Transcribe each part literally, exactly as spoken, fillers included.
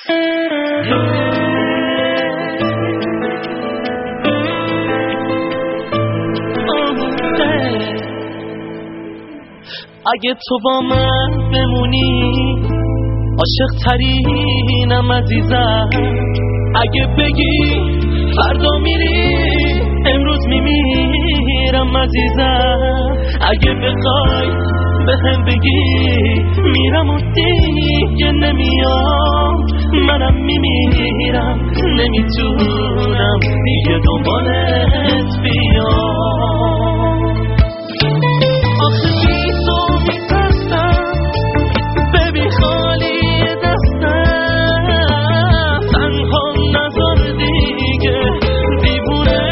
اگه تو با من بمونی عاشق ترینم عزیزم، اگه بگی فردا میری امروز میمیرم عزیزم، اگه بخوای به هم بگی میرم و دیگه نمیام، منم میمیرم نمیتونم دیگه دنبالت بیام. آخه بی تو میترسم ببین خالی دستم، تنها نذار دیگه دیوونه،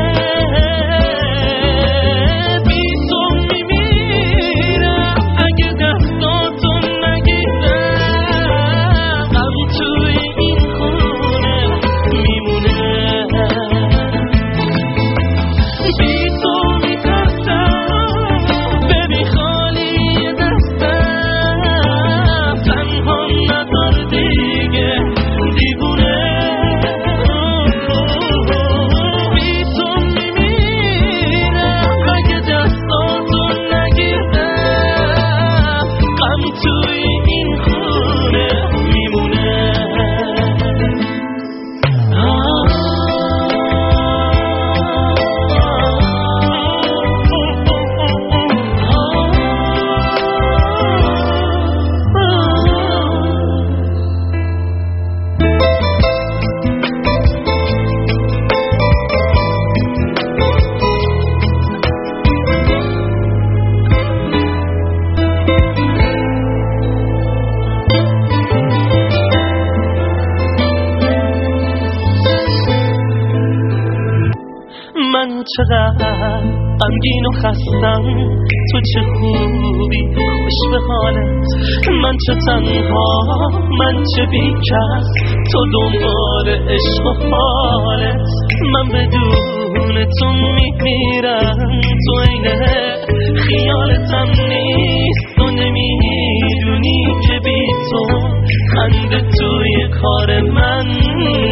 بی تو میمیرم اگه دستاتو نگیرم، غم توی این خونه میمونه. بی تو میترسم ببین خالی دستم، تنها نذار دیگه دیوونه، بی تو میمیرم اگه دستاتو نگیرم، غم توی این خونه میمونه. من چقدر غمگین و خستم، تو چه خوبی خوش به حالت، من چه تنها من چه بیکس، تو دنبال عشق و حالت، من بدون تو میمیرم، تو اینه خیالتم نیست، تو نمیدونی که بی تو خنده توی کار من